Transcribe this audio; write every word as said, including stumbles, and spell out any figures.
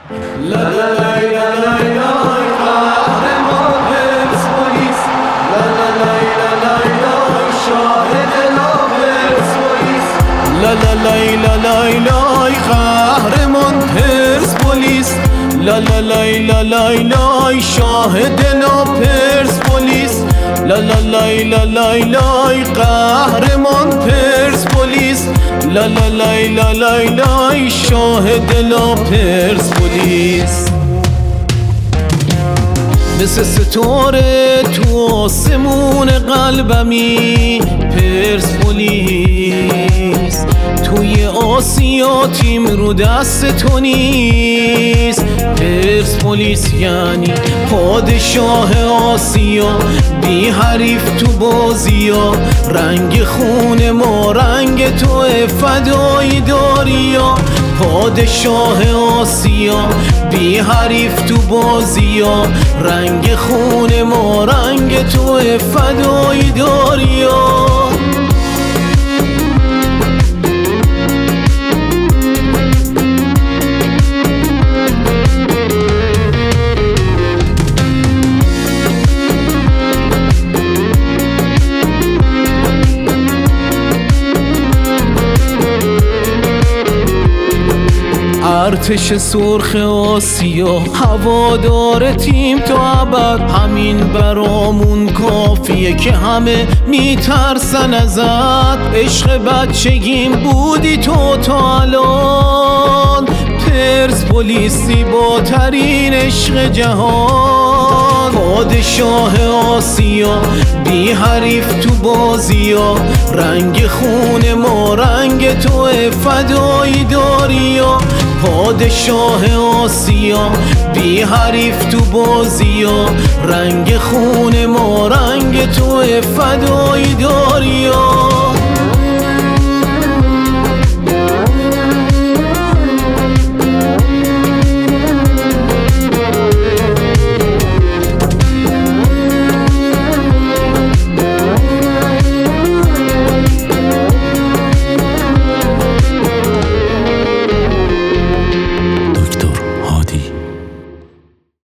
لا لا لا لا لا لا قهرمان پرسپولیس، لا لا لا لا لا شاهد لا پرسپولیس، لا لا لا لا لا قهرمان پرسپولیس، لا لا لا لا لا شاهد لا پرسپولیس، لا لا لا لا لا قهرمان پرسپولیس، لا لا لا لا لا شاهد لا پرسپولیس. مثل ستاره تو آسمون قلبمی پرسپولیس، توی آسیا تیم رو دست تو نیست. پرسپولیس یعنی پادشاه آسیا، بی حریف تو بازیا، رنگ خون ما رنگ تو فدایی داریا. پادشاه آسیا، بی حریف تو بازیا، رنگ خون ما رنگ تو فدایی داریا. ارتش سرخ آسیا، هوادار تیم تا ابد، همین برامون کافیه که همه میترسن ازت. عشق بچگیم بودی تو تا الان، پرسپولیسی با ترین عشق جهان. پادشاه آسیا، بی حریف تو بازیا، رنگ خون ما رنگ تو فدایی داریا. پادشاه آسیا، بی حریف تو بازیا، رنگ خون ما رنگ تو فدایی داریا.